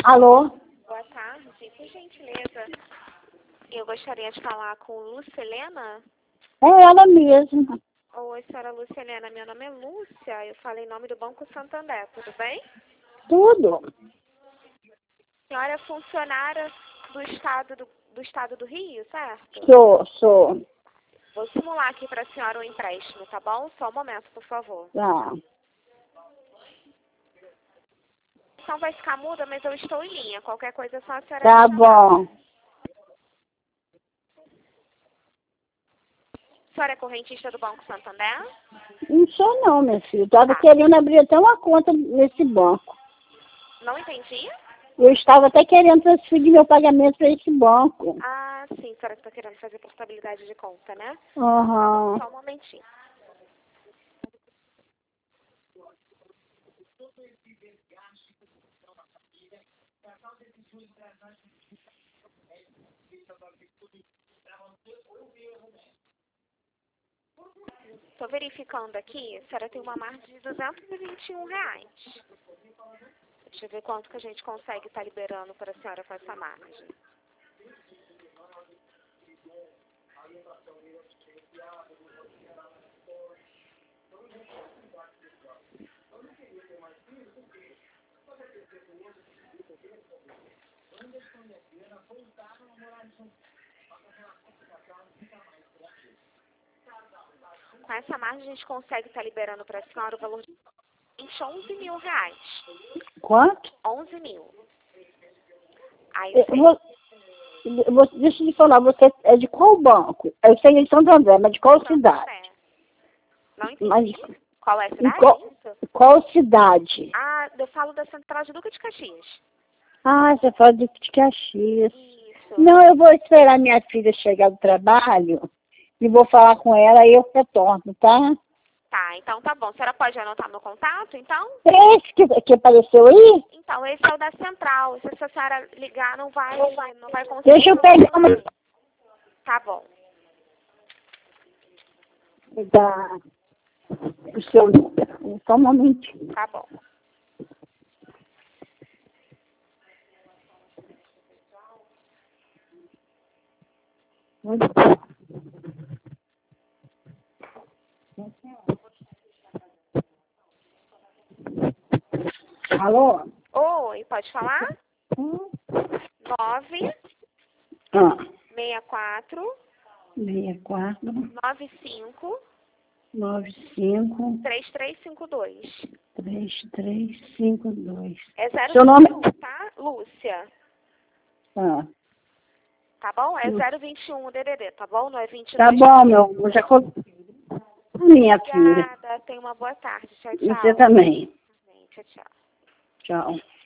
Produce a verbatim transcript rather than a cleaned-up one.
Alô? Boa tarde, por gentileza. Eu gostaria de falar com Lúcia Helena. É ela mesma. Oi, senhora Lúcia Helena, meu nome é Lúcia, eu falo em nome do Banco Santander, tudo bem? Tudo. A senhora é funcionária do estado do, do estado do Rio, certo? Sou, sou. Vou simular aqui para a senhora um empréstimo, tá bom? Só um momento, por favor. Tá. Então vai ficar muda, mas eu estou em linha. Qualquer coisa é só a senhora Tá me chamar. bom. A senhora é correntista do Banco Santander? Não sou não, minha filha. Eu tava Tá. querendo abrir até uma conta nesse banco. Não entendi? Eu estava até querendo transferir meu pagamento para esse banco. Ah, sim, a senhora está querendo fazer portabilidade de conta, né? Aham. Só um momentinho. Estou verificando aqui, a senhora tem uma margem de duzentos e vinte e um reais. Deixa eu ver quanto que a gente consegue estar liberando para a senhora com essa margem. Com essa margem a gente consegue estar liberando para a senhora o valor de onze mil reais. Quanto? onze mil. Aí Eu você... vou- eu vou- deixa eu te falar, você é de qual banco? Eu sei de Santo André, mas de qual cidade? Não entendi. Mas Qual é a em cidade? qual, Isso? qual cidade? Ah, eu falo da Central de Duque de Caxias. Ah, você fala de Caxias. Isso. Não, eu vou esperar minha filha chegar do trabalho e vou falar com ela e eu retorno, tá? Tá, então tá bom. A senhora pode anotar meu contato, então? É esse que, que apareceu aí? Então, esse é o da Central. Se a senhora ligar, não vai, não vai conseguir. Deixa eu pegar uma... Tá bom. Da... o seu número. Só um momentinho. Tá bom. Alô? Oi, pode falar? Hum. nove Ah, seis quatro seis quatro, nove cinco nove cinco, três três cinco dois. três três cinco dois. É zero Seu nome? tá? Lúcia. Ah, Tá bom? É Lúcia. zero vinte e um o D D D, tá bom? Não é vinte e tá dois. bom, meu. Eu já coloquei. Minha filha. Obrigada. Tenha uma boa tarde. Tchau, Você tchau. também. Tchau, tchau. Tchau.